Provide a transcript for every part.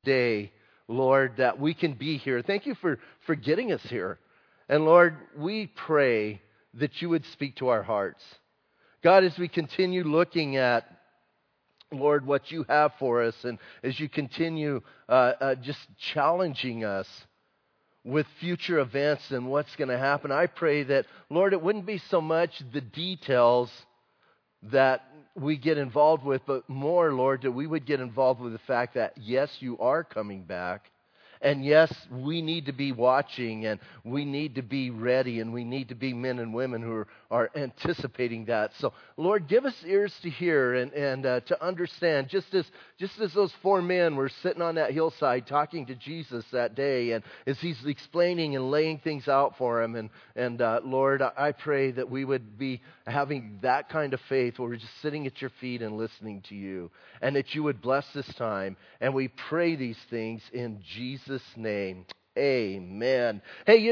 day, Lord, that we can be here. Thank you for getting us here. And Lord, we pray that you would speak to our hearts. God, as we continue looking at, Lord, what you have for us, and as you continue just challenging us with future events and what's going to happen, I pray that, Lord, it wouldn't be so much the details that we get involved with, but more, Lord, that we would get involved with the fact that, yes, you are coming back. And yes, we need to be watching, and we need to be ready, and we need to be men and women who are anticipating that. So, Lord, give us ears to hear and to understand, just as those four men were sitting on that hillside talking to Jesus that day, and as he's explaining and laying things out for him. And Lord, I pray that we would be having that kind of faith where we're just sitting at your feet and listening to you, and that you would bless this time. And we pray these things in Jesus' name. Amen. Hey,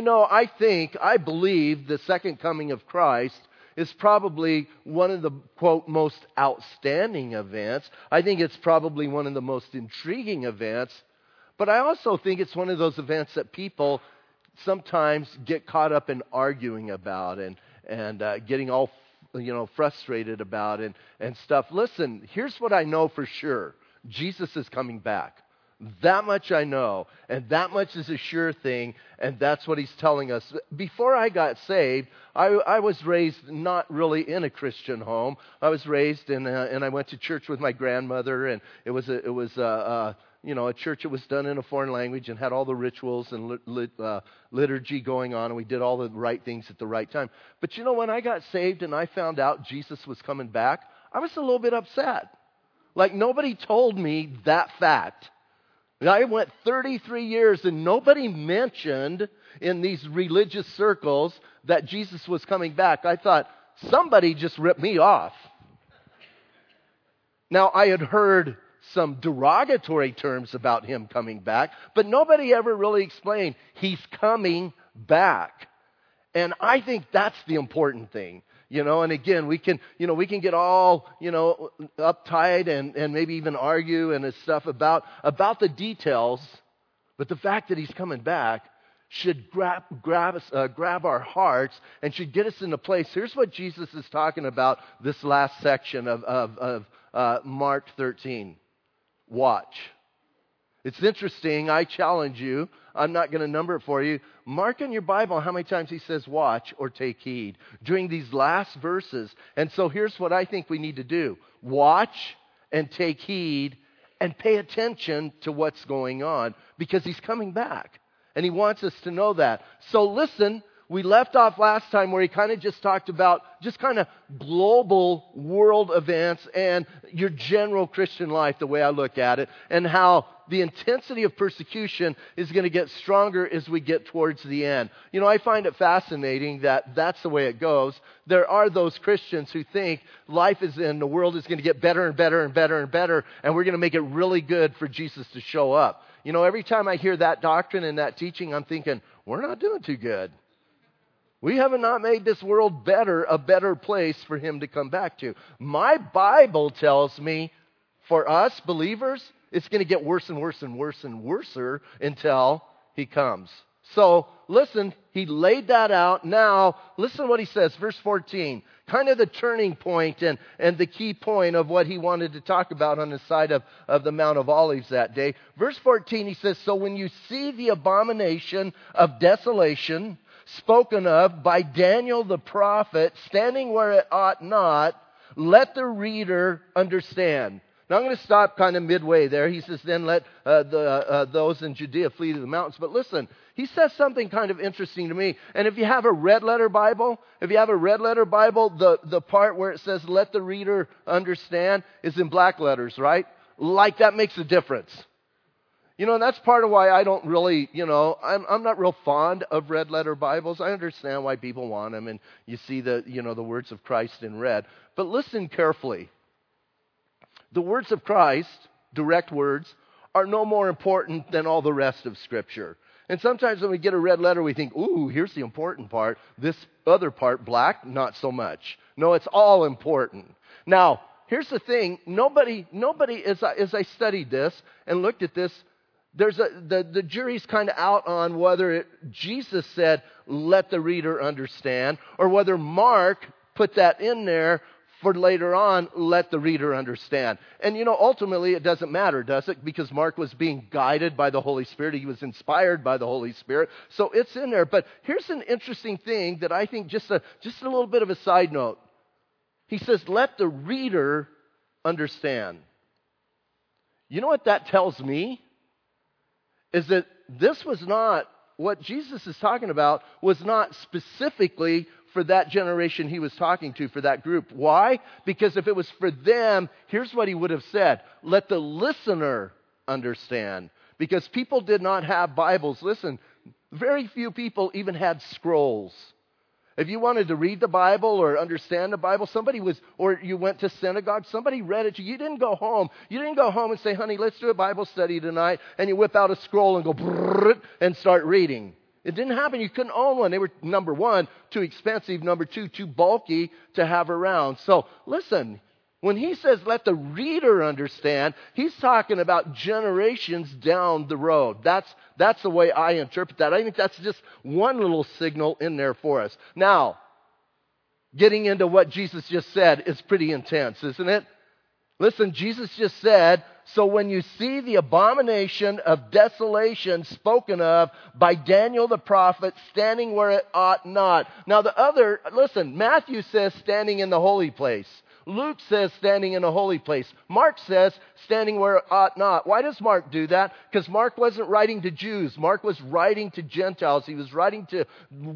I believe the second coming of Christ is probably one of the, quote, most outstanding events. I think it's probably one of the most intriguing events. But I also think it's one of those events that people sometimes get caught up in arguing about and getting all frustrated about and stuff. Listen, here's what I know for sure. Jesus is coming back. That much I know, and that much is a sure thing, and that's what he's telling us. Before I got saved, I was raised not really in a Christian home. I was raised and I went to church with my grandmother, and it was a church that was done in a foreign language and had all the rituals and liturgy going on, and we did all the right things at the right time. But when I got saved and I found out Jesus was coming back, I was a little bit upset. Like, nobody told me that fact. I went 33 years and nobody mentioned in these religious circles that Jesus was coming back. I thought, somebody just ripped me off. Now, I had heard some derogatory terms about him coming back, but nobody ever really explained he's coming back. And I think that's the important thing. And again, we can get all, uptight and maybe even argue and stuff about the details. But the fact that he's coming back should grab our hearts and should get us in a place. Here's what Jesus is talking about this last section of Mark 13. Watch. It's interesting. I challenge you. I'm not going to number it for you. Mark in your Bible how many times he says watch or take heed during these last verses. And so here's what I think we need to do. Watch and take heed and pay attention to what's going on, because he's coming back. And he wants us to know that. So listen, we left off last time where he kind of just talked about just kind of global world events and your general Christian life, the way I look at it, and how the intensity of persecution is going to get stronger as we get towards the end. I find it fascinating that that's the way it goes. There are those Christians who think life is in the world is going to get better and better and better and better, and we're going to make it really good for Jesus to show up. Every time I hear that doctrine and that teaching, I'm thinking, we're not doing too good. We have not made this world a better place for him to come back to. My Bible tells me, for us believers, it's going to get worse and worse and worse and worser until he comes. So, listen, he laid that out. Now, listen what he says, verse 14. Kind of the turning point and the key point of what he wanted to talk about on the side of the Mount of Olives that day. Verse 14, he says, so when you see the abomination of desolation spoken of by Daniel the prophet standing where it ought not, let the reader understand. Now I'm going to stop kind of midway there. He says, then let those in Judea flee to the mountains. But listen, he says something kind of interesting to me. And if you have a red letter Bible, the part where it says let the reader understand is in black letters, right? Like that makes a difference. And that's part of why I don't really, I'm not real fond of red letter Bibles. I understand why people want them, and you see the words of Christ in red. But listen carefully. The words of Christ, direct words, are no more important than all the rest of Scripture. And sometimes when we get a red letter, we think, ooh, here's the important part. This other part, black, not so much. No, it's all important. Now, here's the thing. Nobody, as I studied this and looked at this, the jury's kind of out on whether Jesus said, let the reader understand, or whether Mark put that in there for later on, let the reader understand. And ultimately it doesn't matter, does it? Because Mark was being guided by the Holy Spirit. He was inspired by the Holy Spirit. So it's in there. But here's an interesting thing that I think, just a little bit of a side note. He says, let the reader understand. You know what that tells me? Is that this was not, what Jesus is talking about was not specifically for that generation he was talking to, for that group. Why? Because if it was for them, here's what he would have said. Let the listener understand. Because people did not have Bibles. Listen, very few people even had scrolls. If you wanted to read the Bible or understand the Bible, or you went to synagogue, somebody read it to you. You didn't go home. You didn't go home and say, honey, let's do a Bible study tonight. And you whip out a scroll and go brrrr and start reading. It didn't happen. You couldn't own one. They were, number one, too expensive. Number two, too bulky to have around. So listen, when he says let the reader understand, he's talking about generations down the road. That's the way I interpret that. I think that's just one little signal in there for us. Now, getting into what Jesus just said is pretty intense, isn't it? Listen, Jesus just said, so when you see the abomination of desolation spoken of by Daniel the prophet standing where it ought not. Now listen, Matthew says standing in the holy place. Luke says standing in a holy place. Mark says standing where it ought not. Why does Mark do that? Because Mark wasn't writing to Jews. Mark was writing to Gentiles. He was writing to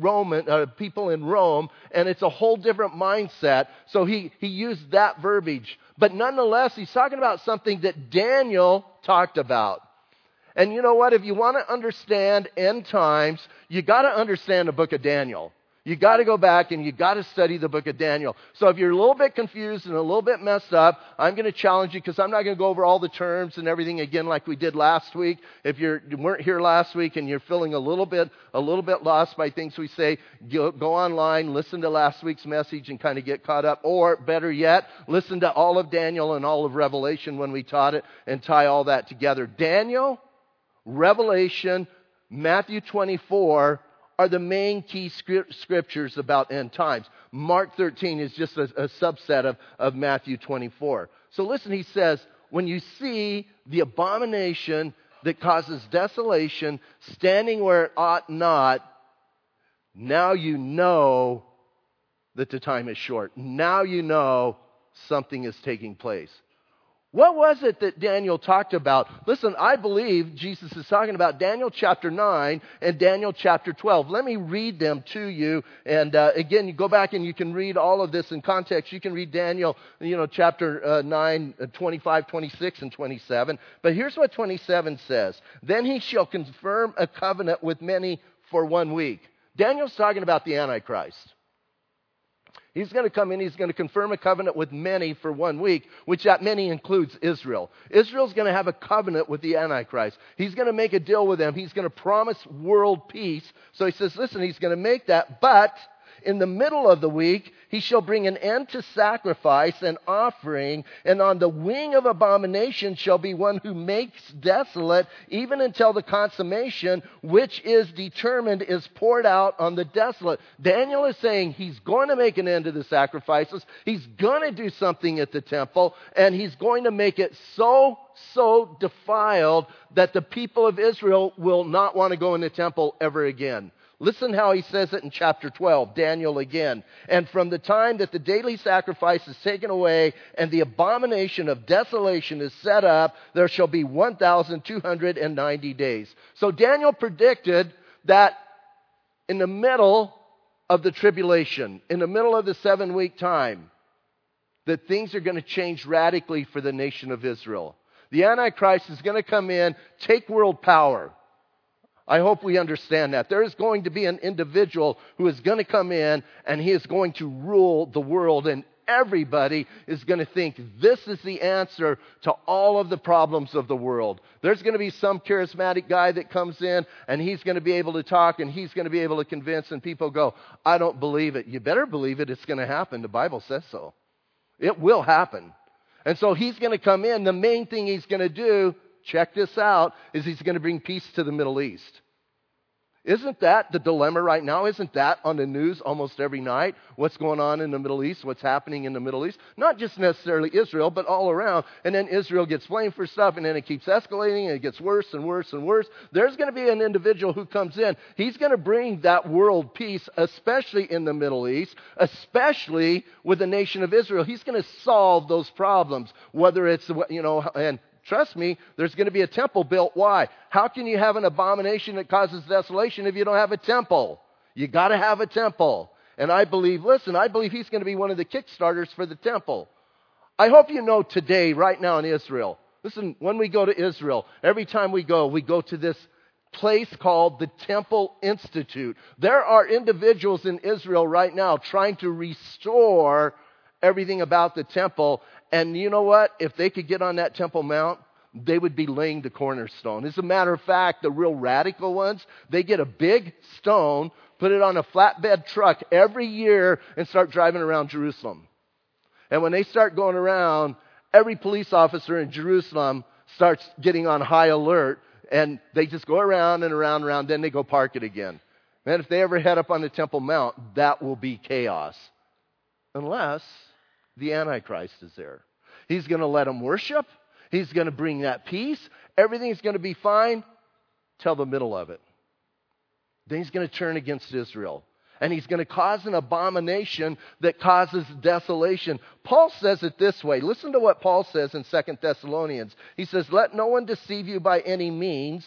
people in Rome, and it's a whole different mindset. So he used that verbiage. But nonetheless, he's talking about something that Daniel talked about. And you know what? If you want to understand end times, you got to understand the book of Daniel. You got to go back and you got to study the book of Daniel. So if you're a little bit confused and a little bit messed up, I'm going to challenge you, because I'm not going to go over all the terms and everything again like we did last week. If you weren't here last week and you're feeling a little bit lost by things we say, go online, listen to last week's message and kind of get caught up. Or better yet, listen to all of Daniel and all of Revelation when we taught it and tie all that together. Daniel, Revelation, Matthew 24 are the main key scriptures about end times. Mark 13 is just a subset of Matthew 24. So listen, he says, when you see the abomination that causes desolation standing where it ought not, now you know that the time is short. Now you know something is taking place. What was it that Daniel talked about? Listen, I believe Jesus is talking about Daniel chapter 9 and Daniel chapter 12. Let me read them to you. And again, you go back and you can read all of this in context. You can read Daniel, chapter 9, 25, 26, and 27. But here's what 27 says. Then he shall confirm a covenant with many for 1 week. Daniel's talking about the Antichrist. He's going to come in, he's going to confirm a covenant with many for 1 week, which that many includes Israel. Israel's going to have a covenant with the Antichrist. He's going to make a deal with them. He's going to promise world peace. So he says, listen, he's going to make that, but in the middle of the week, he shall bring an end to sacrifice and offering, and on the wing of abomination shall be one who makes desolate, even until the consummation which is determined is poured out on the desolate. Daniel is saying he's going to make an end to the sacrifices. He's going to do something at the temple, and he's going to make it so defiled that the people of Israel will not want to go in the temple ever again. Listen how he says it in chapter 12, Daniel again. And from the time that the daily sacrifice is taken away and the abomination of desolation is set up, there shall be 1,290 days. So Daniel predicted that in the middle of the tribulation, in the middle of the 7-week time, that things are going to change radically for the nation of Israel. The Antichrist is going to come in, take world power. I hope we understand that. There is going to be an individual who is going to come in and he is going to rule the world, and everybody is going to think this is the answer to all of the problems of the world. There's going to be some charismatic guy that comes in and he's going to be able to talk and he's going to be able to convince, and people go, I don't believe it. You better believe it. It's going to happen. The Bible says so. It will happen. And so he's going to come in. The main thing he's going to do, check this out, is he's going to bring peace to the Middle East. Isn't that the dilemma right now? Isn't that on the news almost every night? What's going on in the Middle East? What's happening in the Middle East? Not just necessarily Israel, but all around. And then Israel gets blamed for stuff, and then it keeps escalating, and it gets worse and worse and worse. There's going to be an individual who comes in. He's going to bring that world peace, especially in the Middle East, especially with the nation of Israel. He's going to solve those problems, whether it's, and trust me, there's going to be a temple built. Why? How can you have an abomination that causes desolation if you don't have a temple? You got to have a temple. And I believe he's going to be one of the kickstarters for the temple. I hope you know today, right now in Israel. Listen, when we go to Israel, every time we go to this place called the Temple Institute. There are individuals in Israel right now trying to restore everything about the temple. And you know what? If they could get on that Temple Mount, they would be laying the cornerstone. As a matter of fact, the real radical ones, they get a big stone, put it on a flatbed truck every year, and start driving around Jerusalem. And when they start going around, every police officer in Jerusalem starts getting on high alert, and they just go around and around and around, then they go park it again. And if they ever head up on the Temple Mount, that will be chaos. Unless the Antichrist is there. He's going to let them worship. He's going to bring that peace. Everything's going to be fine till the middle of it. Then he's going to turn against Israel. And he's going to cause an abomination that causes desolation. Paul says it this way. Listen to what Paul says in 2 Thessalonians. He says, "Let no one deceive you by any means,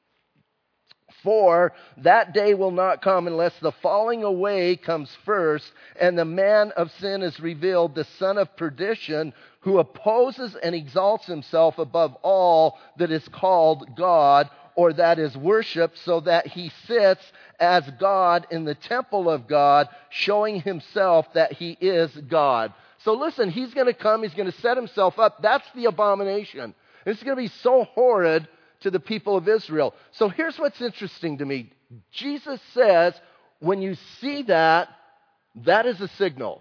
for that day will not come unless the falling away comes first, and the man of sin is revealed, the son of perdition, who opposes and exalts himself above all that is called God, or that is worshipped, so that he sits as God in the temple of God, showing himself that he is God." So listen, he's going to come, he's going to set himself up. That's the abomination. It's going to be so horrid to the people of Israel. So here's what's interesting to me. Jesus says, when you see that, that is a signal.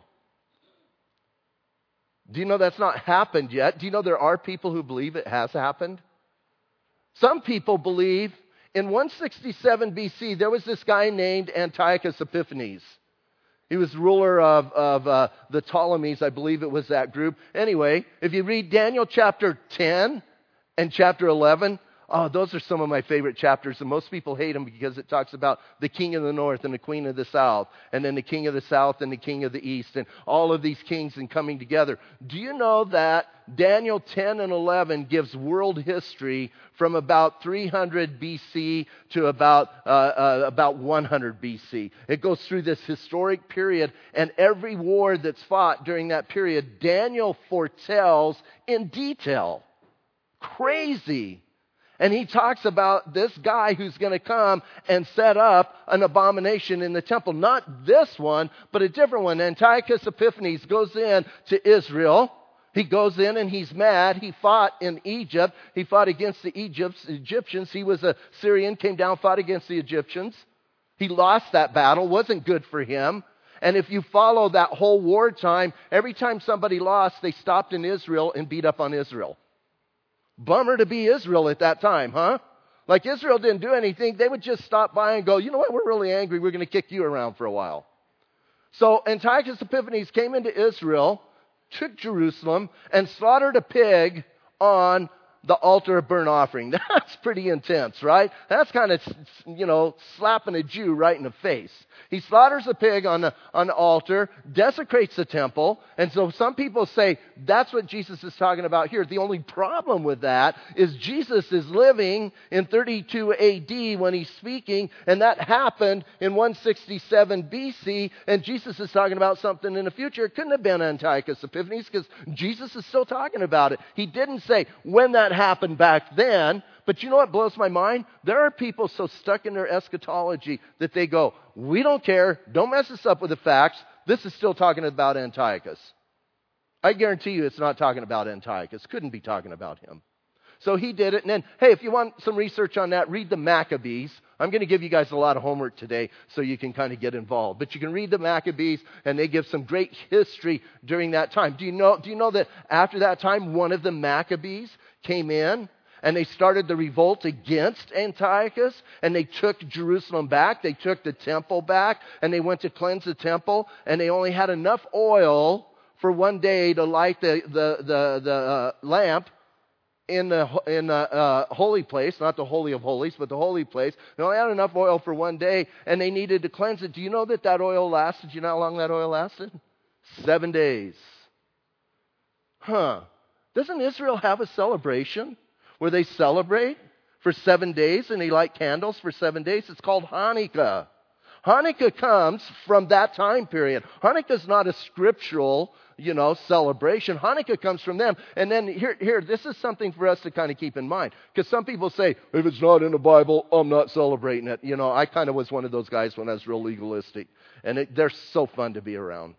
Do you know that's not happened yet? Do you know there are people who believe it has happened? Some people believe in 167 BC, there was this guy named Antiochus Epiphanes. He was ruler of the Ptolemies, I believe it was that group. Anyway, if you read Daniel chapter 10 and chapter 11, those are some of my favorite chapters, and most people hate them because it talks about the king of the north and the queen of the south, and then the king of the south and the king of the east, and all of these kings and coming together. Do you know that Daniel 10 and 11 gives world history from about 300 BC to about 100 BC? It goes through this historic period, and every war that's fought during that period, Daniel foretells in detail. Crazy. And he talks about this guy who's going to come and set up an abomination in the temple. Not this one, but a different one. Antiochus Epiphanes goes in to Israel. He goes in and he's mad. He fought in Egypt. He fought against the Egyptians. He was a Syrian, came down, fought against the Egyptians. He lost that battle. Wasn't good for him. And if you follow that whole wartime, every time somebody lost, they stopped in Israel and beat up on Israel. Bummer to be Israel at that time, huh? Like Israel didn't do anything. They would just stop by and go, you know what, we're really angry. We're going to kick you around for a while. So Antiochus Epiphanes came into Israel, took Jerusalem, and slaughtered a pig on the altar of burnt offering. That's pretty intense, right? That's kind of, slapping a Jew right in the face. He slaughters a pig on the altar, desecrates the temple, and so some people say that's what Jesus is talking about here. The only problem with that is Jesus is living in 32 AD when he's speaking, and that happened in 167 BC, and Jesus is talking about something in the future. It couldn't have been Antiochus Epiphanes because Jesus is still talking about it. He didn't say when that happened back then. But you know what blows my mind? There are people so stuck in their eschatology that they go, we don't care. Don't mess us up with the facts. This is still talking about Antiochus. I guarantee you it's not talking about Antiochus. Couldn't be talking about him. So he did it. And then, hey, if you want some research on that, read the Maccabees. I'm going to give you guys a lot of homework today so you can kind of get involved. But you can read the Maccabees, and they give some great history during that time. Do you know that after that time, one of the Maccabees came in and they started the revolt against Antiochus, and they took Jerusalem back, they took the temple back, and they went to cleanse the temple, and they only had enough oil for one day to light the lamp in the holy place, not the Holy of Holies, but the holy place. They only had enough oil for one day, and they needed to cleanse it. Do you know that oil lasted? Do you know how long that oil lasted? 7 days. Doesn't Israel have a celebration where they celebrate for 7 days and they light candles for 7 days? It's called Hanukkah. Hanukkah comes from that time period. Hanukkah is not a scriptural, celebration. Hanukkah comes from them. And then here, this is something for us to kind of keep in mind. Because some people say, if it's not in the Bible, I'm not celebrating it. I kind of was one of those guys when I was real legalistic. And they're so fun to be around.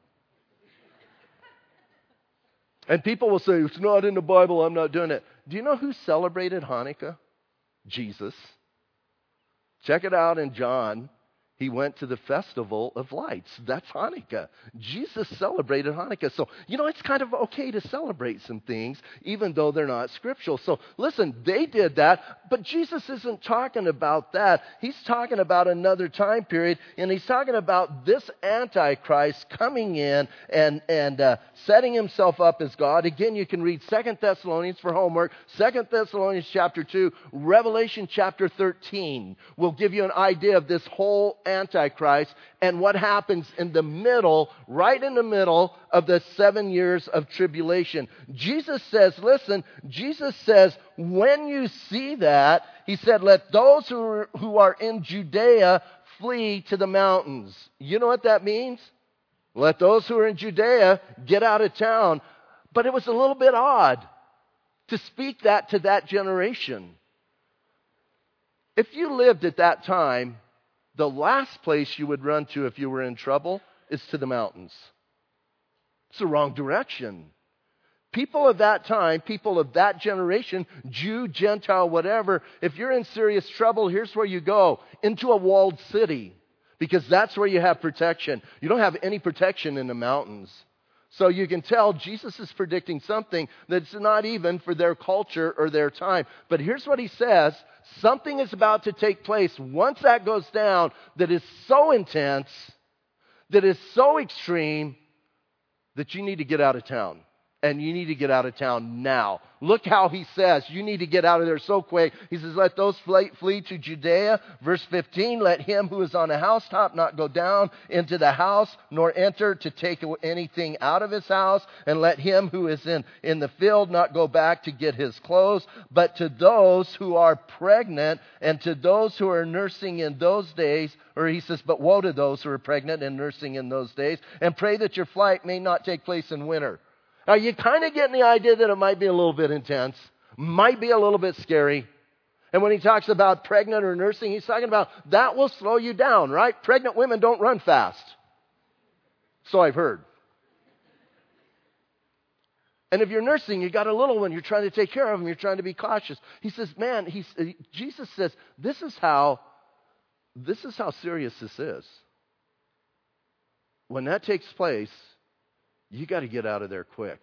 And people will say, it's not in the Bible, I'm not doing it. Do you know who celebrated Hanukkah? Jesus. Check it out in John. He went to the festival of lights. That's Hanukkah. Jesus celebrated Hanukkah. So, it's kind of okay to celebrate some things, even though they're not scriptural. So, listen, they did that, but Jesus isn't talking about that. He's talking about another time period, and he's talking about this Antichrist coming in and setting himself up as God. Again, you can read 2 Thessalonians for homework. 2 Thessalonians chapter 2, Revelation chapter 13 will give you an idea of this whole Antichrist and what happens in the middle, right in the middle of the 7 years of tribulation. Jesus says, when you see that, he said, let those who are in Judea flee to the mountains. You know what that means? Let those who are in Judea get out of town. But it was a little bit odd to speak that to that generation. If you lived at that time, the last place you would run to if you were in trouble is to the mountains. It's the wrong direction. People of that time, people of that generation, Jew, Gentile, whatever, if you're in serious trouble, here's where you go, into a walled city, because that's where you have protection. You don't have any protection in the mountains. So you can tell Jesus is predicting something that's not even for their culture or their time. But here's what he says. Something is about to take place once that goes down that is so intense, that is so extreme, that you need to get out of town. And you need to get out of town now. Look how he says, you need to get out of there so quick. He says, let those flee to Judea. Verse 15, let him who is on the housetop not go down into the house, nor enter to take anything out of his house. And let him who is in the field not go back to get his clothes. But to those who are pregnant and to those who are nursing in those days, or he says, but woe to those who are pregnant and nursing in those days, and pray that your flight may not take place in winter. Now, you kind of getting the idea that it might be a little bit intense, might be a little bit scary. And when he talks about pregnant or nursing, he's talking about that will slow you down, right? Pregnant women don't run fast. So I've heard. And if you're nursing, you got a little one, you're trying to take care of them, you're trying to be cautious. He says, Jesus says, this is how serious this is. When that takes place, you got to get out of there quick.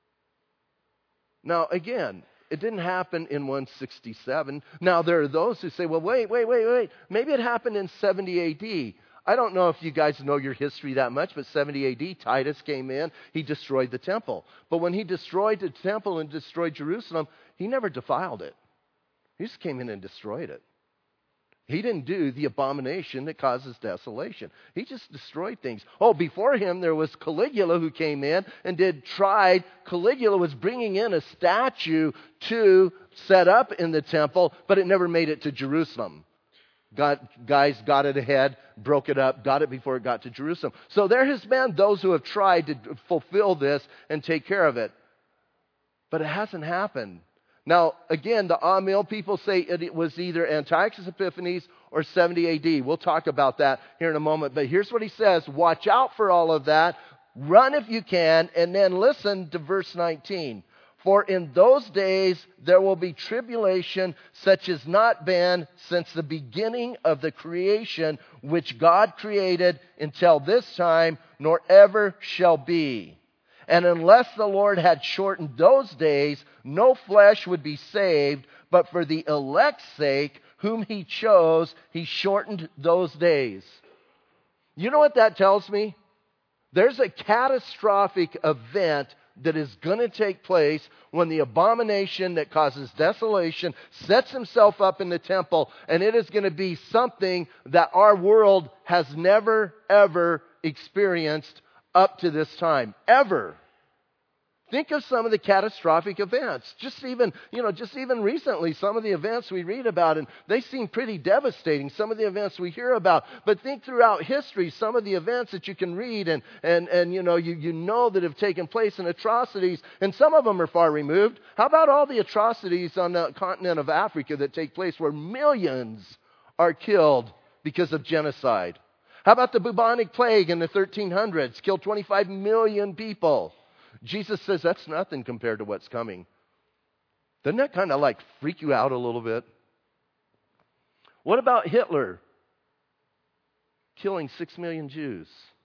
Now, again, it didn't happen in 167. Now, there are those who say, well, wait. Maybe it happened in 70 AD. I don't know if you guys know your history that much, but 70 AD, Titus came in. He destroyed the temple. But when he destroyed the temple and destroyed Jerusalem, he never defiled it. He just came in and destroyed it. He didn't do the abomination that causes desolation. He just destroyed things. Oh, before him, there was Caligula who came in and tried. Caligula was bringing in a statue to set up in the temple, but it never made it to Jerusalem. Guys got it ahead, broke it up, got it before it got to Jerusalem. So there has been those who have tried to fulfill this and take care of it. But it hasn't happened. Now, again, the Amil people say it was either Antiochus Epiphanes or 70 AD. We'll talk about that here in a moment. But here's what he says. Watch out for all of that. Run if you can. And then listen to verse 19. For in those days there will be tribulation such as not been since the beginning of the creation which God created until this time, nor ever shall be. And unless the Lord had shortened those days, no flesh would be saved. But for the elect's sake, whom he chose, he shortened those days. You know what that tells me? There's a catastrophic event that is going to take place when the abomination that causes desolation sets himself up in the temple, and it is going to be something that our world has never, ever experienced up to this time. Ever. Think of some of the catastrophic events. Just even recently, some of the events we read about, and they seem pretty devastating, some of the events we hear about. But think throughout history, some of the events that you can read and you know that have taken place, and atrocities, and some of them are far removed. How about all the atrocities on the continent of Africa that take place where millions are killed because of genocide? How about the bubonic plague in the 1300s? Killed 25 million people. Jesus says that's nothing compared to what's coming. Doesn't that kind of freak you out a little bit? What about Hitler killing 6 million Jews?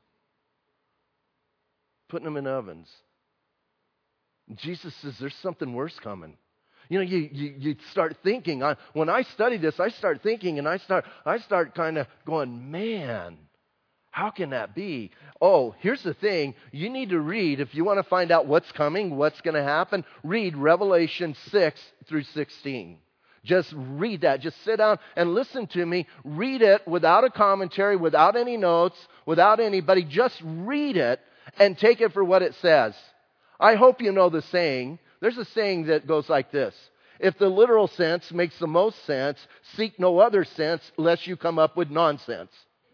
Putting them in ovens. Jesus says there's something worse coming. You start thinking. When I study this, I start thinking, and I start kind of going, man, how can that be? Oh, here's the thing. You need to read, if you want to find out what's coming, what's going to happen, read Revelation 6 through 16. Just read that. Just sit down and listen to me. Read it without a commentary, without any notes, without anybody. Just read it and take it for what it says. I hope you know the saying. There's a saying that goes like this. If the literal sense makes the most sense, seek no other sense lest you come up with nonsense.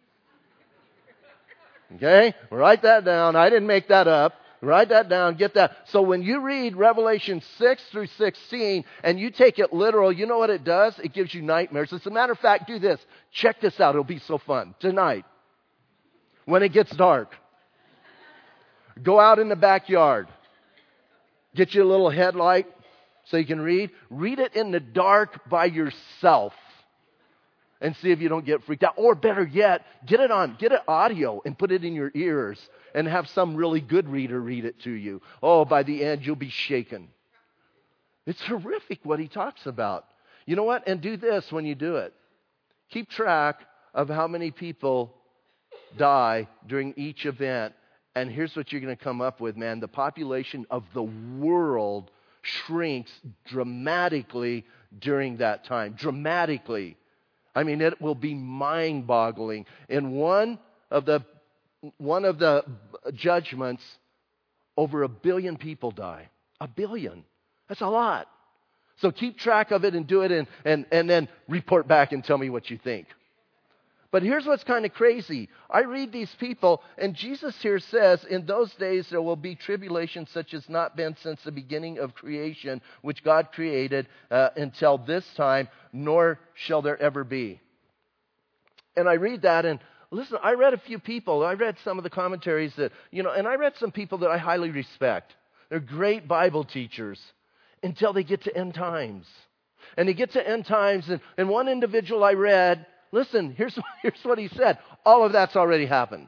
Okay? Write that down. I didn't make that up. Write that down. Get that. So when you read Revelation 6 through 16 and you take it literal, you know what it does? It gives you nightmares. As a matter of fact, do this. Check this out. It'll be so fun. Tonight, when it gets dark, go out in the backyard. Get you a little headlight so you can read. Read it in the dark by yourself. And see if you don't get freaked out. Or better yet, get it audio and put it in your ears and have some really good reader read it to you. Oh, by the end, you'll be shaken. It's horrific what he talks about. You know what? And do this when you do it. Keep track of how many people die during each event. And here's what you're going to come up with, man. The population of the world shrinks dramatically during that time. Dramatically. I mean, it will be mind-boggling. In one of the judgments, over 1 billion people die. 1 billion. That's a lot. So keep track of it and do it and then report back and tell me what you think. But here's what's kind of crazy. I read these people, and Jesus here says, in those days there will be tribulation such as not been since the beginning of creation, which God created until this time, nor shall there ever be. And I read that, and listen, I read a few people. I read some of the commentaries that, and I read some people that I highly respect. They're great Bible teachers until they get to end times. And they get to end times, and one individual I read, listen, here's what he said. All of that's already happened.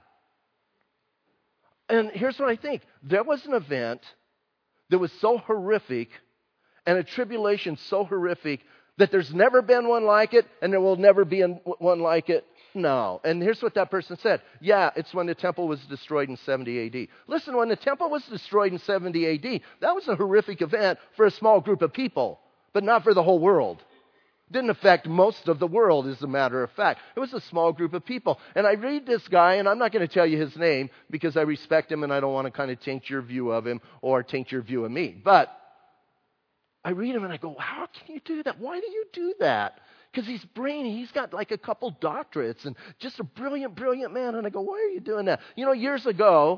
And here's what I think. There was an event that was so horrific and a tribulation so horrific that there's never been one like it and there will never be one like it. No. And here's what that person said. Yeah, it's when the temple was destroyed in 70 AD. Listen, when the temple was destroyed in 70 AD, that was a horrific event for a small group of people, but not for the whole world. Didn't affect most of the world, as a matter of fact. It was a small group of people. And I read this guy, and I'm not going to tell you his name because I respect him and I don't want to kind of taint your view of him or taint your view of me. But I read him and I go, how can you do that? Why do you do that? Because he's brainy. He's got like a couple doctorates and just a brilliant, brilliant man. And I go, why are you doing that? Years ago,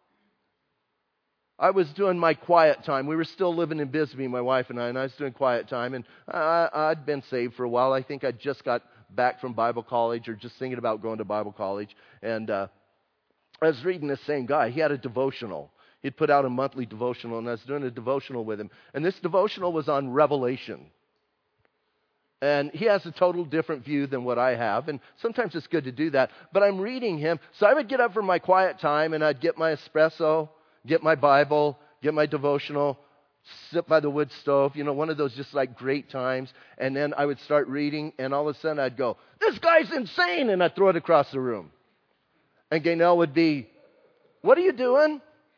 I was doing my quiet time. We were still living in Bisbee, my wife and I was doing quiet time. And I'd been saved for a while. I think I just got back from Bible college or just thinking about going to Bible college. And I was reading this same guy. He had a devotional. He'd put out a monthly devotional, and I was doing a devotional with him. And this devotional was on Revelation. And he has a total different view than what I have. And sometimes it's good to do that. But I'm reading him. So I would get up for my quiet time, and I'd get my espresso, get my Bible, get my devotional, sit by the wood stove, one of those just like great times. And then I would start reading, and all of a sudden I'd go, "This guy's insane," and I'd throw it across the room. And Gaynell would be, "What are you doing?"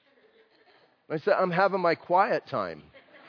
I said, "I'm having my quiet time."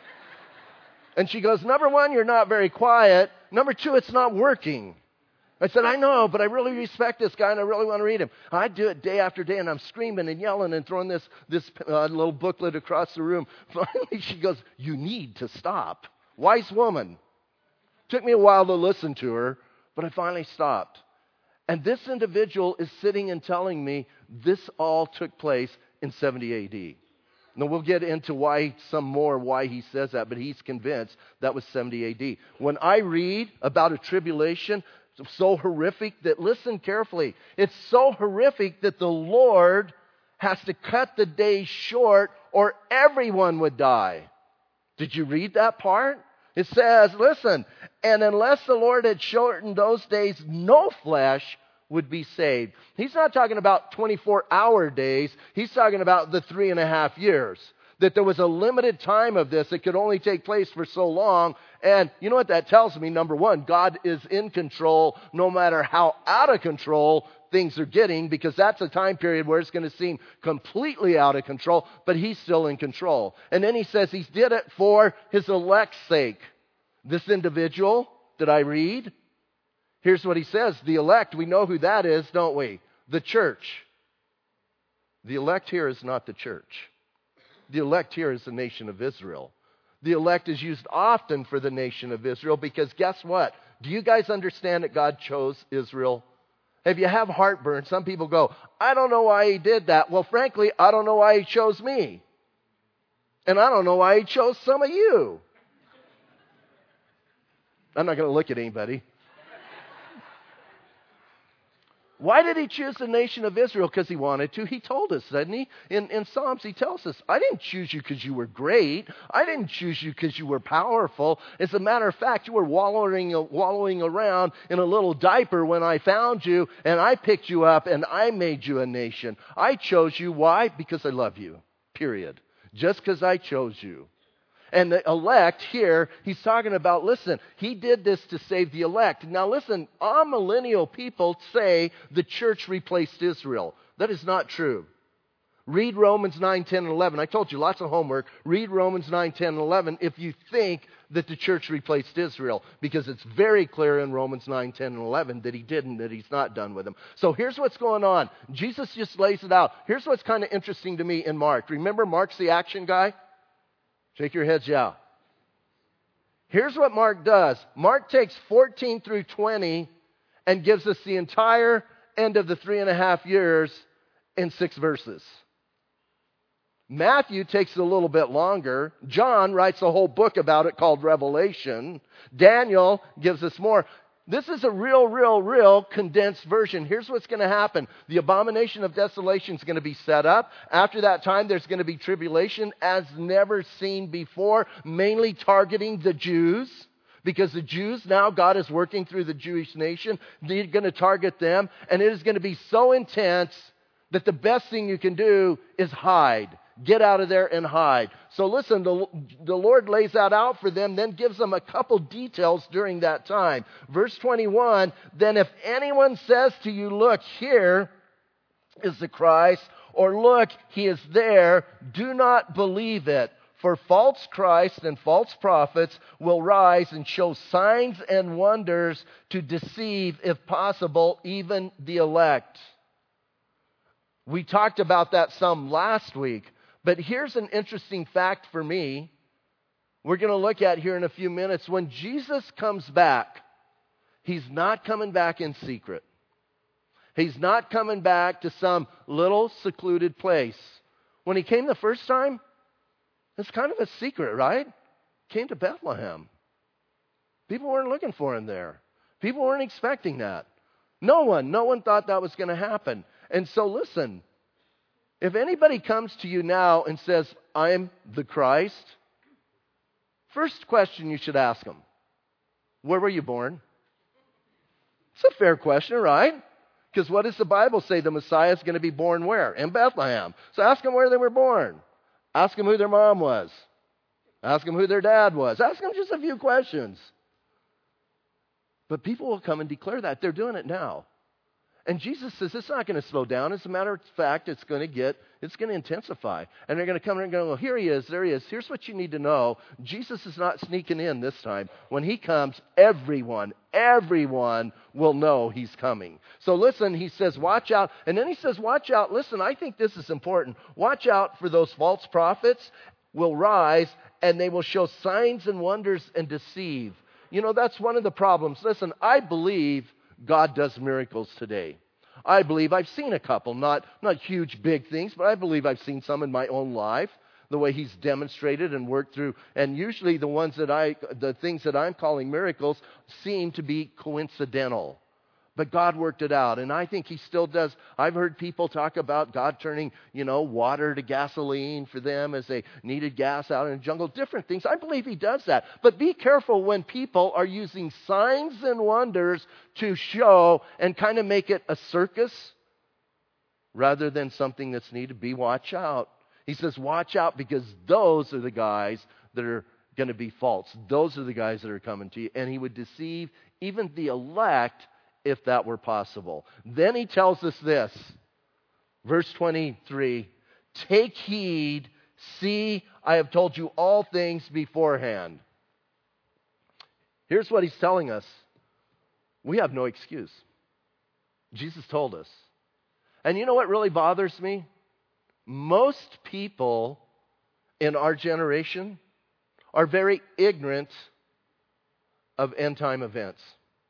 And she goes, "Number one, you're not very quiet. Number two, it's not working." I said, "I know, but I really respect this guy and I really want to read him." I do it day after day, and I'm screaming and yelling and throwing this little booklet across the room. Finally, she goes, "You need to stop." Wise woman. Took me a while to listen to her, but I finally stopped. And this individual is sitting and telling me this all took place in 70 AD. Now, we'll get into why he says that, but he's convinced that was 70 AD. When I read about a tribulation so horrific that, listen carefully, it's so horrific that the Lord has to cut the days short or everyone would die. Did you read that part? It says, listen, "And unless the Lord had shortened those days, no flesh would be saved." He's not talking about 24-hour days. He's talking about the 3.5 years. That there was a limited time of this. It could only take place for so long. And you know what that tells me? Number one, God is in control no matter how out of control things are getting, because that's a time period where it's going to seem completely out of control, but he's still in control. And then he says he did it for his elect's sake. This individual that I read, here's what he says. The elect, we know who that is, don't we? The church. The elect here is not the church. The elect here is the nation of Israel. The elect is used often for the nation of Israel because guess what? Do you guys understand that God chose Israel? If you have heartburn, some people go, "I don't know why he did that." Well, frankly, I don't know why he chose me. And I don't know why he chose some of you. I'm not going to look at anybody. Why did he choose the nation of Israel? Because he wanted to. He told us, didn't he? In Psalms, he tells us, "I didn't choose you because you were great. I didn't choose you because you were powerful. As a matter of fact, you were wallowing around in a little diaper when I found you, and I picked you up, and I made you a nation. I chose you. Why? Because I love you. Period. Just because I chose you." And the elect here, he's talking about, listen, he did this to save the elect. Now listen, amillennial people say the church replaced Israel. That is not true. Read Romans 9, 10, and 11. I told you, lots of homework. Read Romans 9, 10, and 11 if you think that the church replaced Israel. Because it's very clear in Romans 9, 10, and 11 that he didn't, that he's not done with them. So here's what's going on. Jesus just lays it out. Here's what's kind of interesting to me in Mark. Remember, Mark's the action guy? Shake your heads, yeah. Here's what Mark does. Mark takes 14 through 20 and gives us the entire end of the 3.5 years in 6 verses. Matthew takes a little bit longer. John writes a whole book about it called Revelation. Daniel gives us more. This is a real condensed version. Here's what's going to happen. The abomination of desolation is going to be set up. After that time, there's going to be tribulation as never seen before, mainly targeting the Jews. Because the Jews, now God is working through the Jewish nation. They're going to target them. And it is going to be so intense that the best thing you can do is hide. Get out of there and hide. So listen, the Lord lays that out for them, then gives them a couple details during that time. Verse 21, "Then if anyone says to you, 'Look, here is the Christ,' or 'Look, he is there,' do not believe it. For false Christs and false prophets will rise and show signs and wonders to deceive, if possible, even the elect." We talked about that some last week. But here's an interesting fact for me. We're going to look at here in a few minutes. When Jesus comes back, he's not coming back in secret. He's not coming back to some little secluded place. When he came the first time, it's kind of a secret, right? He came to Bethlehem. People weren't looking for him there. People weren't expecting that. No one thought that was going to happen. And so listen, if anybody comes to you now and says, "I'm the Christ," first question you should ask them, where were you born? It's a fair question, right? Because what does the Bible say? The Messiah is going to be born where? In Bethlehem. So ask them where they were born. Ask them who their mom was. Ask them who their dad was. Ask them just a few questions. But people will come and declare that. They're doing it now. And Jesus says it's not going to slow down. As a matter of fact, it's going to intensify. And they're going to come and go, here he is, there he is. Here's what you need to know. Jesus is not sneaking in this time. When he comes, everyone will know he's coming. So listen, he says, watch out. And then he says, watch out. Listen, I think this is important. Watch out for those false prophets will rise and they will show signs and wonders and deceive. You know, that's one of the problems. Listen, I believe God does miracles today. I believe I've seen a couple, not huge, big things, but I believe I've seen some in my own life, the way he's demonstrated and worked through. And usually the things that I'm calling miracles seem to be coincidental. But God worked it out, and I think he still does. I've heard people talk about God turning, water to gasoline for them as they needed gas out in the jungle, different things. I believe he does that. But be careful when people are using signs and wonders to show and kind of make it a circus rather than something that's needed. Watch out. He says, watch out, because those are the guys that are going to be false. Those are the guys that are coming to you. And he would deceive even the elect if that were possible. Then he tells us this, verse 23, take heed, see, I have told you all things beforehand. Here's what he's telling us. We have no excuse. Jesus told us. And you know what really bothers me? Most people in our generation are very ignorant of end time events.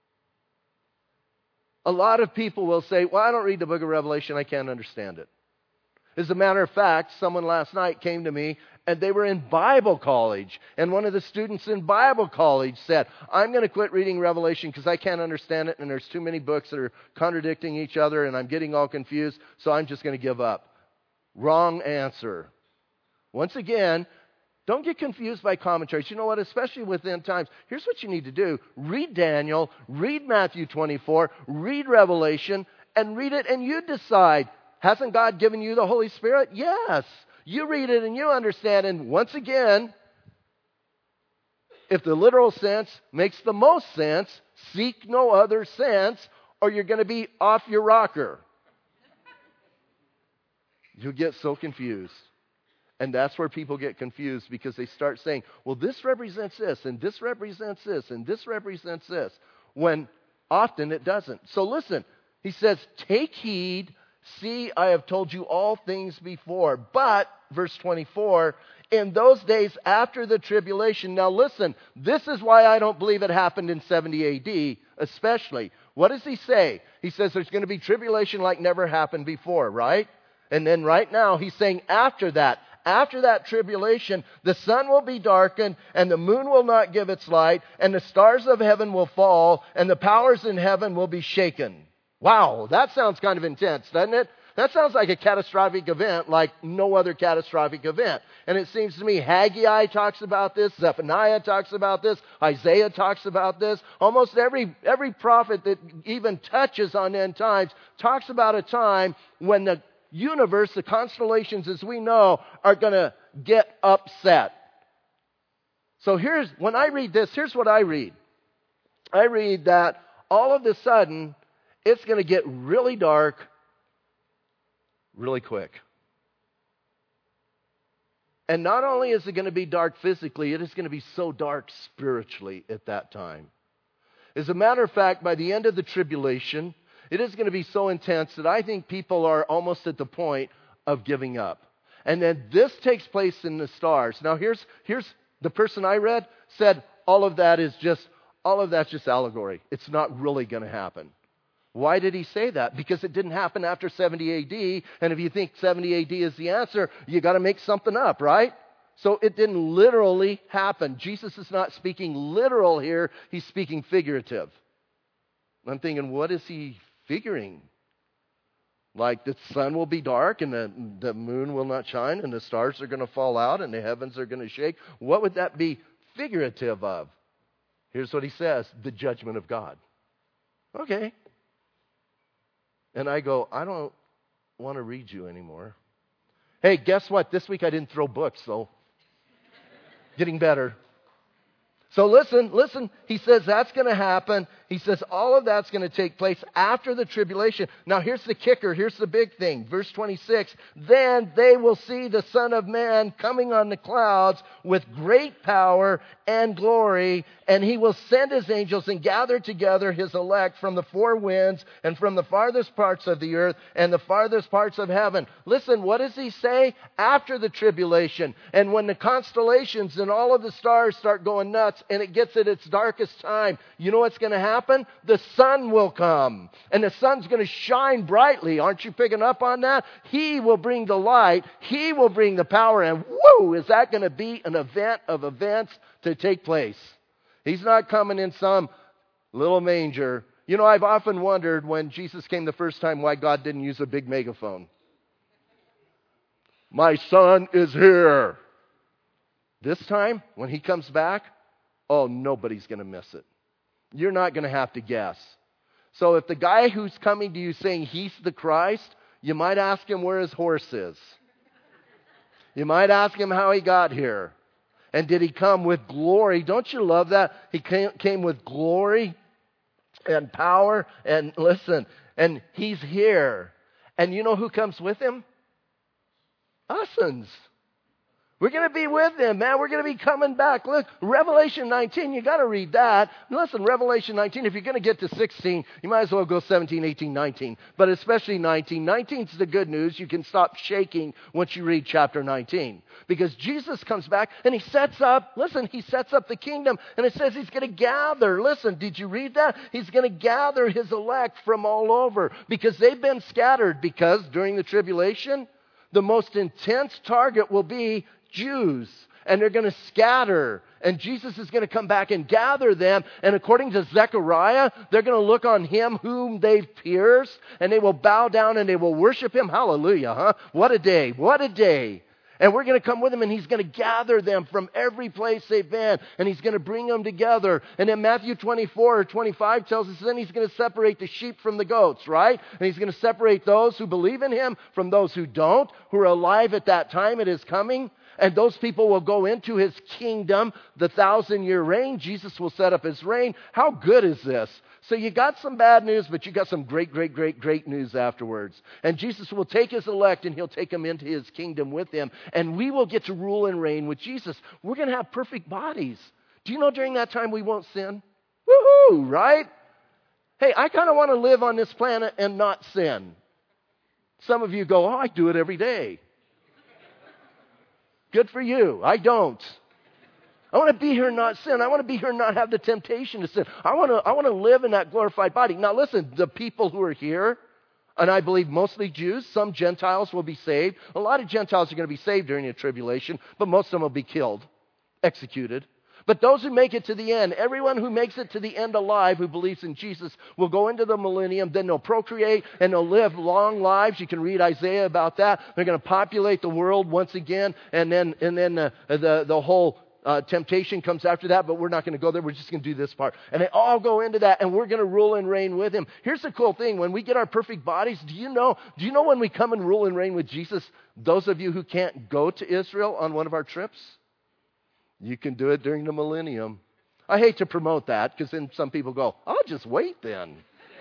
A lot of people will say, well, I don't read the book of Revelation, I can't understand it. As a matter of fact, someone last night came to me, and they were in Bible college. And one of the students in Bible college said, I'm going to quit reading Revelation because I can't understand it, and there's too many books that are contradicting each other, and I'm getting all confused, so I'm just going to give up. Wrong answer. Once again, don't get confused by commentaries. You know what? Especially with end times, here's what you need to do. Read Daniel, read Matthew 24, read Revelation, and read it, and you decide. Hasn't God given you the Holy Spirit? Yes. You read it and you understand. And once again, if the literal sense makes the most sense, seek no other sense, or you're going to be off your rocker. You'll get so confused. And that's where people get confused, because they start saying, well, this represents this, and this represents this, and this represents this, when often it doesn't. So listen, he says, take heed, see, I have told you all things before. But, verse 24, in those days after the tribulation, now listen, this is why I don't believe it happened in 70 AD, especially. What does he say? He says there's going to be tribulation like never happened before, right? And then right now, he's saying after that tribulation, the sun will be darkened, and the moon will not give its light, and the stars of heaven will fall, and the powers in heaven will be shaken. Wow, that sounds kind of intense, doesn't it? That sounds like a catastrophic event like no other catastrophic event. And it seems to me Haggai talks about this, Zephaniah talks about this, Isaiah talks about this. Almost every prophet that even touches on end times talks about a time when the universe, the constellations as we know, are going to get upset. So when I read this, here's what I read. I read that all of a sudden, it's going to get really dark really quick. And not only is it going to be dark physically, it is going to be so dark spiritually at that time. As a matter of fact, by the end of the tribulation, it is going to be so intense that I think people are almost at the point of giving up. And then this takes place in the stars. Now here's the person I read said all of that's just allegory. It's not really going to happen. Why did he say that? Because it didn't happen after 70 AD. And if you think 70 AD is the answer, you got to make something up, right? So it didn't literally happen. Jesus is not speaking literal here. He's speaking figurative. I'm thinking, what is he figuring? Like the sun will be dark and the moon will not shine and the stars are going to fall out and the heavens are going to shake. What would that be figurative of? Here's what he says, the judgment of God. Okay. And I go, I don't want to read you anymore. Hey, guess what? This week I didn't throw books, so getting better. So listen. He says that's going to happen. He says all of that's going to take place after the tribulation. Now here's the kicker. Here's the big thing. Verse 26. Then they will see the Son of Man coming on the clouds with great power and glory. And he will send his angels and gather together his elect from the four winds and from the farthest parts of the earth and the farthest parts of heaven. Listen, what does he say? After the tribulation. And when the constellations and all of the stars start going nuts and it gets at its darkest time, you know what's going to happen? The sun will come. And the sun's going to shine brightly. Aren't you picking up on that? He will bring the light. He will bring the power. And whoo, is that going to be an event of events to take place? He's not coming in some little manger. You know, I've often wondered when Jesus came the first time why God didn't use a big megaphone. My son is here. This time, when he comes back, oh, nobody's going to miss it. You're not going to have to guess. So if the guy who's coming to you saying he's the Christ, you might ask him where his horse is. You might ask him how he got here. And did he come with glory? Don't you love that? He came with glory and power. And listen, and he's here. And you know who comes with him? Us'uns. We're going to be with him, man. We're going to be coming back. Look, Revelation 19, you got to read that. Listen, Revelation 19, if you're going to get to 16, you might as well go 17, 18, 19. But especially 19. 19's the good news. You can stop shaking once you read chapter 19. Because Jesus comes back and he sets up the kingdom. And it says he's going to gather. Listen, did you read that? He's going to gather his elect from all over. Because they've been scattered. Because during the tribulation, the most intense target will be Jews, and they're going to scatter, and Jesus is going to come back and gather them, and according to Zechariah, they're going to look on him whom they've pierced, and they will bow down and they will worship him. Hallelujah, huh? What a day, what a day. And we're going to come with him, and he's going to gather them from every place they've been, and he's going to bring them together. And then Matthew 24 or 25 tells us then he's going to separate the sheep from the goats, right? And he's going to separate those who believe in him from those who don't, who are alive at that time at his coming. And those people will go into his kingdom, the 1,000-year reign. Jesus will set up his reign. How good is this? So you got some bad news, but you got some great, great, great, great news afterwards. And Jesus will take his elect and he'll take them into his kingdom with him. And we will get to rule and reign with Jesus. We're going to have perfect bodies. Do you know during that time we won't sin? Woohoo, right? Hey, I kind of want to live on this planet and not sin. Some of you go, oh, I do it every day. Good for you. I don't. I want to be here and not sin. I want to be here and not have the temptation to sin. I want to live in that glorified body. Now listen, the people who are here, and I believe mostly Jews, some Gentiles will be saved. A lot of Gentiles are going to be saved during the tribulation, but most of them will be killed, executed. But those who make it to the end, everyone who makes it to the end alive who believes in Jesus will go into the millennium. Then they'll procreate and they'll live long lives. You can read Isaiah about that. They're going to populate the world once again. And then the whole temptation comes after that. But we're not going to go there. We're just going to do this part. And they all go into that. And we're going to rule and reign with him. Here's the cool thing. When we get our perfect bodies, do you know when we come and rule and reign with Jesus, those of you who can't go to Israel on one of our trips, you can do it during the millennium. I hate to promote that because then some people go, I'll just wait then.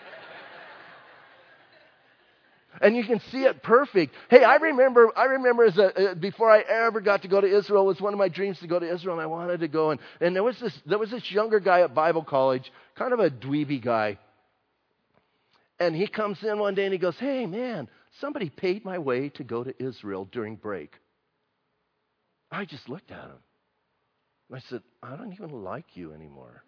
And you can see it perfect. Hey, I remember before I ever got to go to Israel, it was one of my dreams to go to Israel, and I wanted to go. And there was this younger guy at Bible college, kind of a dweeby guy. And he comes in one day and he goes, hey, man, somebody paid my way to go to Israel during break. I just looked at him. I said, I don't even like you anymore.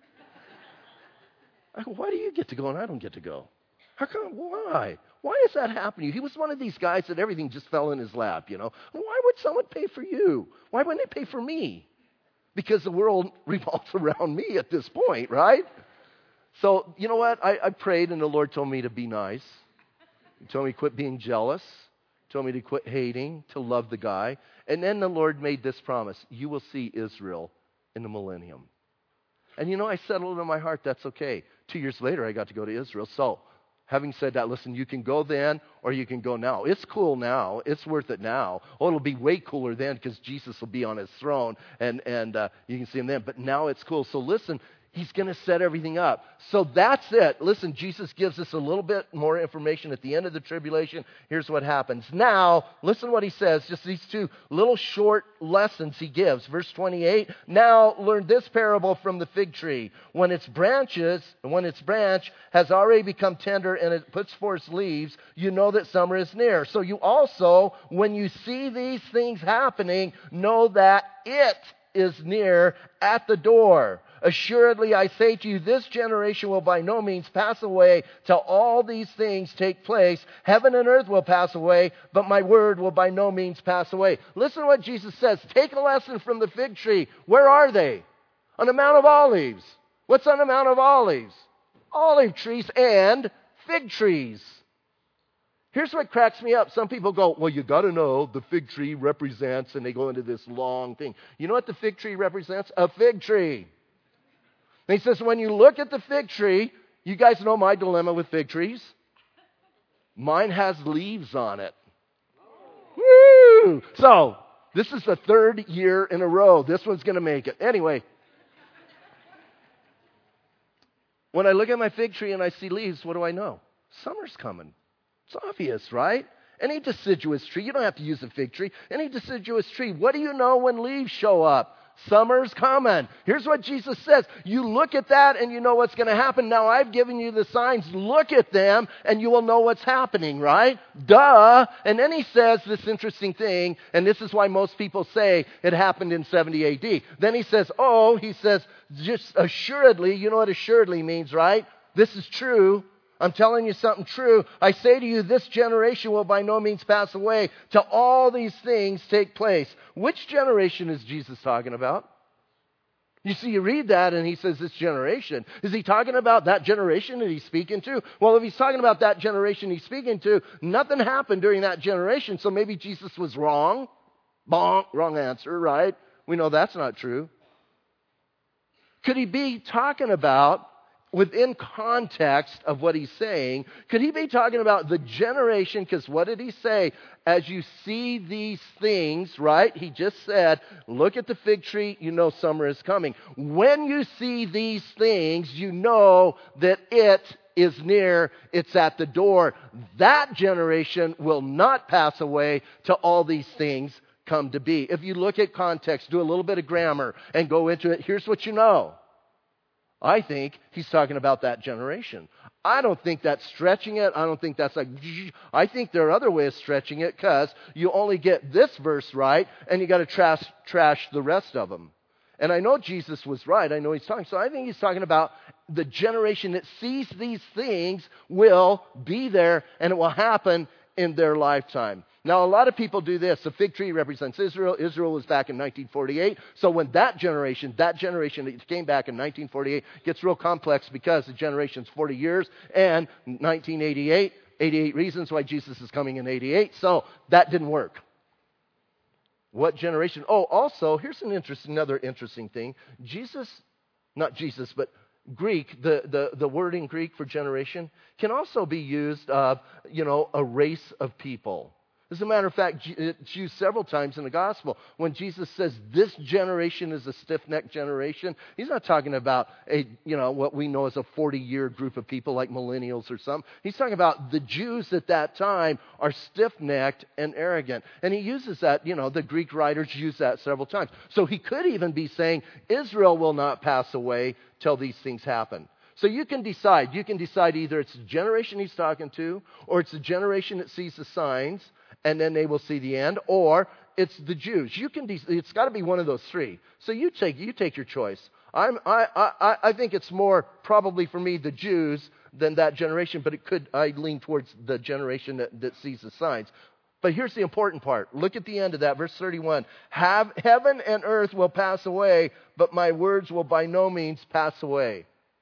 I go, why do you get to go and I don't get to go? How come? Why? Why is that happening? He was one of these guys that everything just fell in his lap, you know. Why would someone pay for you? Why wouldn't they pay for me? Because the world revolves around me at this point, right? So, you know what? I prayed and the Lord told me to be nice. He told me to quit being jealous. He told me to quit hating, to love the guy. And then the Lord made this promise. You will see Israel in the millennium. And you know, I settled in my heart, that's okay. 2 years later, I got to go to Israel. So, having said that, listen, you can go then or you can go now. It's cool now. It's worth it now. Oh, it'll be way cooler then because Jesus will be on his throne and you can see him then. But now it's cool. So listen, he's going to set everything up. So that's it. Listen, Jesus gives us a little bit more information at the end of the tribulation. Here's what happens. Now, listen what he says. Just these two little short lessons he gives. Verse 28, now learn this parable from the fig tree. When its branch has already become tender and it puts forth leaves, you know that summer is near. So you also, when you see these things happening, know that it is near at the door. Assuredly, I say to you, this generation will by no means pass away till all these things take place. Heaven and earth will pass away, but my word will by no means pass away. Listen to what Jesus says. Take a lesson from the fig tree. Where are they? On the Mount of Olives. What's on the Mount of Olives? Olive trees and fig trees. Here's what cracks me up. Some people go, well, you got to know the fig tree represents, and they go into this long thing. You know what the fig tree represents? A fig tree. And he says, when you look at the fig tree, you guys know my dilemma with fig trees. Mine has leaves on it. Woo! So, this is the third year in a row. This one's going to make it. Anyway, when I look at my fig tree and I see leaves, what do I know? Summer's coming. It's obvious, right? Any deciduous tree, you don't have to use a fig tree. Any deciduous tree, what do you know when leaves show up? Summer's coming. Here's what Jesus says. You look at that and you know what's going to happen. Now I've given you the signs. Look at them and you will know what's happening, right? Duh. And then he says this interesting thing, and this is why most people say it happened in 70 AD. Then he says, just assuredly, you know what assuredly means, right? This is true. I'm telling you something true. I say to you, this generation will by no means pass away till all these things take place. Which generation is Jesus talking about? You see, you read that and he says this generation. Is he talking about that generation that he's speaking to? Well, if he's talking about that generation he's speaking to, nothing happened during that generation, so maybe Jesus was wrong. Bonk, wrong answer, right? We know that's not true. Could he be talking about, within context of what he's saying, could he be talking about the generation? Because what did he say? As you see these things, right? He just said, look at the fig tree, you know summer is coming. When you see these things, you know that it is near, it's at the door. That generation will not pass away till all these things come to be. If you look at context, do a little bit of grammar and go into it, here's what you know. I think he's talking about that generation. I don't think that's stretching it. I don't think that's like, I think there are other ways of stretching it because you only get this verse right and you got to trash the rest of them. And I know Jesus was right. I know he's talking. So I think he's talking about the generation that sees these things will be there and it will happen in their lifetime. Now, a lot of people do this. The fig tree represents Israel. Israel was back in 1948. So when that generation that came back in 1948 gets real complex because the generation's 40 years and 1988, 88 reasons why Jesus is coming in 88. So that didn't work. What generation? Oh, also, here's another interesting thing. Greek, the word in Greek for generation can also be used of, a race of people. As a matter of fact, it's used several times in the gospel. When Jesus says this generation is a stiff-necked generation, he's not talking about what we know as a 40-year group of people like millennials or something. He's talking about the Jews at that time are stiff-necked and arrogant. And he uses that, the Greek writers use that several times. So he could even be saying Israel will not pass away till these things happen. So you can decide. You can decide either it's the generation he's talking to, or it's the generation that sees the signs, and then they will see the end, or it's the Jews. It's got to be one of those three. So you take your choice. I think it's more probably for me the Jews than that generation, but I lean towards the generation that sees the signs. But here's the important part. Look at the end of that, verse 31. Heaven and earth will pass away, but my words will by no means pass away.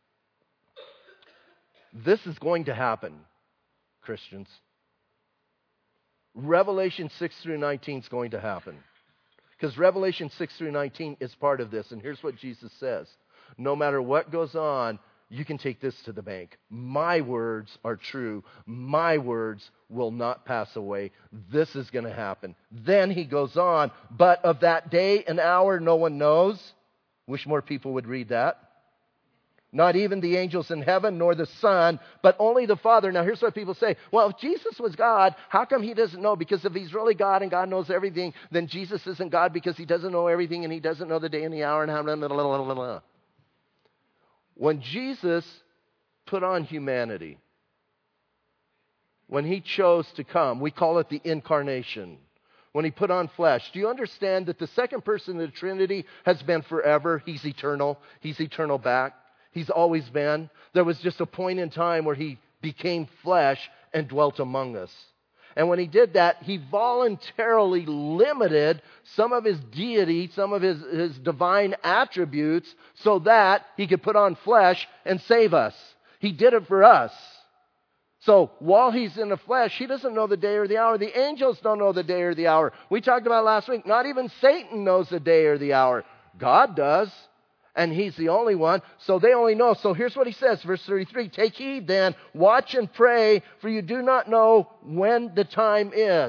This is going to happen, Christians. Revelation 6 through 19 is going to happen. Because Revelation 6 through 19 is part of this. And here's what Jesus says. No matter what goes on, you can take this to the bank. My words are true. My words will not pass away. This is going to happen. Then he goes on, but of that day and hour no one knows. Wish more people would read that. Not even the angels in heaven, nor the Son, but only the Father. Now here's what people say. Well, if Jesus was God, how come he doesn't know? Because if he's really God and God knows everything, then Jesus isn't God because he doesn't know everything and he doesn't know the day and the hour and how... Blah, blah, blah, blah, blah. When Jesus put on humanity, when he chose to come, we call it the incarnation. When he put on flesh, do you understand that the second person of the Trinity has been forever? He's eternal. He's eternal back. He's always been. There was just a point in time where he became flesh and dwelt among us. And when he did that, he voluntarily limited some of his deity, some of his divine attributes, so that he could put on flesh and save us. He did it for us. So while he's in the flesh, he doesn't know the day or the hour. The angels don't know the day or the hour. We talked about last week, not even Satan knows the day or the hour. God does. And he's the only one, so they only know. So here's what he says, verse 33. Take heed then, watch and pray, for you do not know when the time is.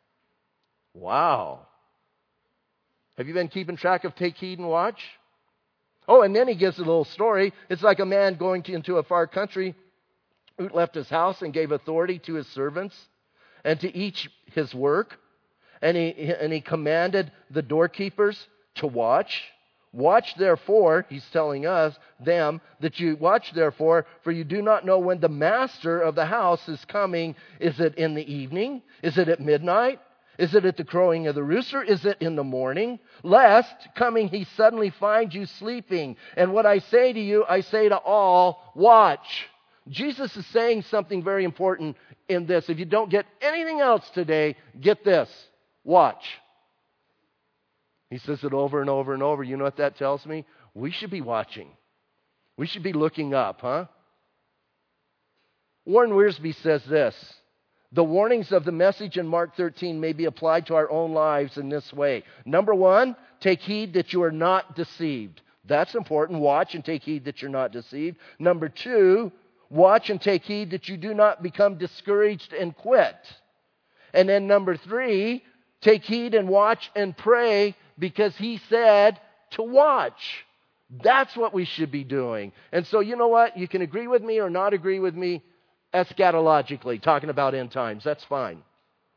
Wow. Have you been keeping track of take heed and watch? Oh, and then he gives a little story. It's like a man going into a far country who left his house and gave authority to his servants and to each his work. And he commanded the doorkeepers to watch. Watch therefore, he's telling us, them, that you watch therefore, for you do not know when the master of the house is coming. Is it in the evening? Is it at midnight? Is it at the crowing of the rooster? Is it in the morning? Lest, coming, he suddenly find you sleeping. And what I say to you, I say to all, watch. Jesus is saying something very important in this. If you don't get anything else today, get this. Watch. He says it over and over and over. You know what that tells me? We should be watching. We should be looking up, huh? Warren Wiersbe says this. The warnings of the message in Mark 13 may be applied to our own lives in this way. Number one, take heed that you are not deceived. That's important. Watch and take heed that you're not deceived. Number two, watch and take heed that you do not become discouraged and quit. And then number three, take heed and watch and pray, because he said to watch. That's what we should be doing. And so you know what? You can agree with me or not agree with me eschatologically, talking about end times. That's fine.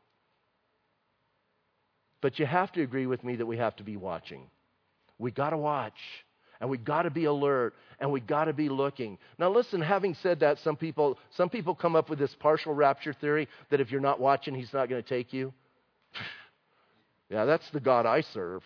But you have to agree with me that we have to be watching. We got to watch. And we got to be alert. And we got to be looking. Now listen, having said that, some people come up with this partial rapture theory that if you're not watching, he's not going to take you. Yeah, that's the God I serve.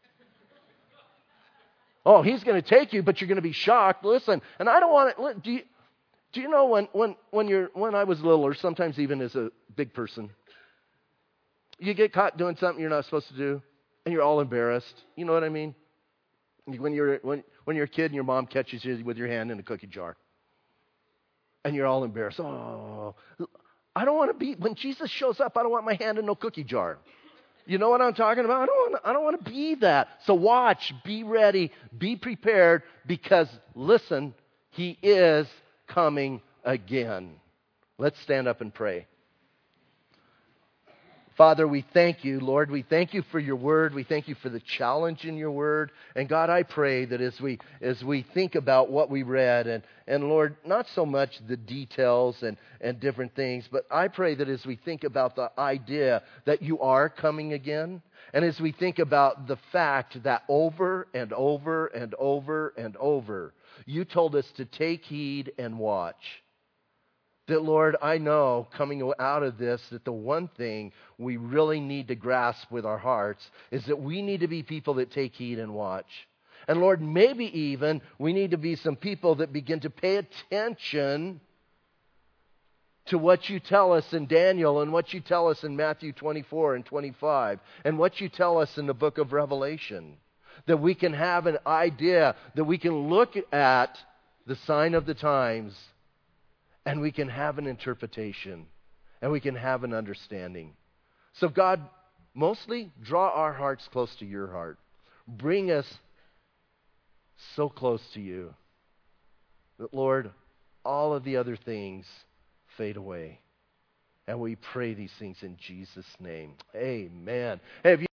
Oh, he's going to take you, but you're going to be shocked. Listen, and I don't want to... Do you know when I was little, or sometimes even as a big person, you get caught doing something you're not supposed to do, and you're all embarrassed. You know what I mean? When you're a kid and your mom catches you with your hand in a cookie jar, and you're all embarrassed. Oh, I don't want to be... When Jesus shows up, I don't want my hand in no cookie jar. You know what I'm talking about? I don't want to be that. So watch, be ready, be prepared, because listen, he is coming again. Let's stand up and pray. Father, we thank you, Lord. We thank you for your word. We thank you for the challenge in your word. And God, I pray that as we think about what we read, and Lord, not so much the details and different things, but I pray that as we think about the idea that you are coming again, and as we think about the fact that over and over and over and over, you told us to take heed and watch. That, Lord, I know coming out of this that the one thing we really need to grasp with our hearts is that we need to be people that take heed and watch. And Lord, maybe even we need to be some people that begin to pay attention to what you tell us in Daniel and what you tell us in Matthew 24 and 25 and what you tell us in the book of Revelation. That we can have an idea, that we can look at the sign of the times, and we can have an interpretation, and we can have an understanding. So God, mostly draw our hearts close to your heart. Bring us so close to you that, Lord, all of the other things fade away. And we pray these things in Jesus' name. Amen. Hey, if you